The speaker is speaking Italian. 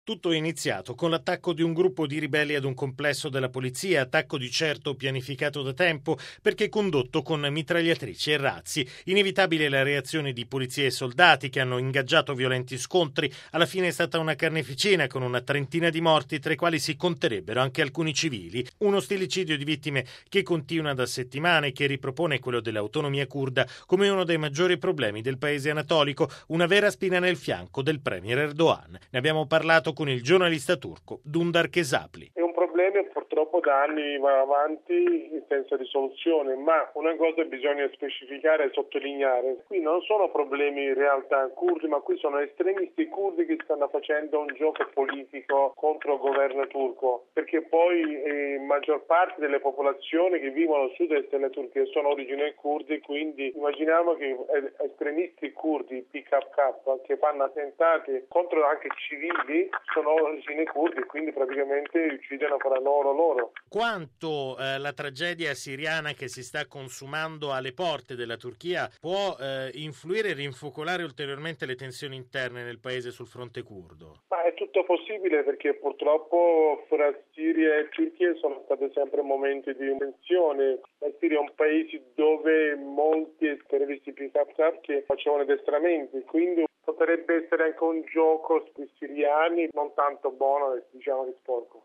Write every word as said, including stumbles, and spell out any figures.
Tutto è iniziato con l'attacco di un gruppo di ribelli ad un complesso della polizia, attacco di certo pianificato da tempo perché condotto con mitragliatrici e razzi. Inevitabile la reazione di polizia e soldati che hanno ingaggiato violenti scontri. Alla fine è stata una carneficina con una trentina di morti, tra i quali si conterebbero anche alcuni civili. Uno stillicidio di vittime che continua da settimane e che ripropone quello dell'autonomia curda come uno dei maggiori problemi del paese anatolico, una vera spina nel fianco del premier Erdogan. Ne abbiamo parlato con il giornalista turco Dundar Kesapli. È un problema purtroppo da anni va avanti senza risoluzione, ma una cosa bisogna specificare e sottolineare: qui non sono problemi in realtà curdi, ma qui sono estremisti curdi che stanno facendo un gioco politico contro il governo turco, perché poi eh, maggior parte delle popolazioni che vivono a sud-est della Turchia sono origine curdi, quindi immaginiamo che estremisti curdi P K K che fanno attentati contro anche civili sono origine curdi, quindi praticamente uccidono fra loro loro. Quanto eh, la tragedia siriana che si sta consumando alle porte della Turchia può eh, influire e rinfocolare ulteriormente le tensioni interne nel paese sul fronte curdo? Ma è tutto possibile, perché purtroppo fra Siria e Turchia sono stati sempre momenti di tensione. La Siria è un paese dove molti terroristi P K K che facevano addestramenti, quindi potrebbe essere anche un gioco sui siriani non tanto buono, diciamo che sporco.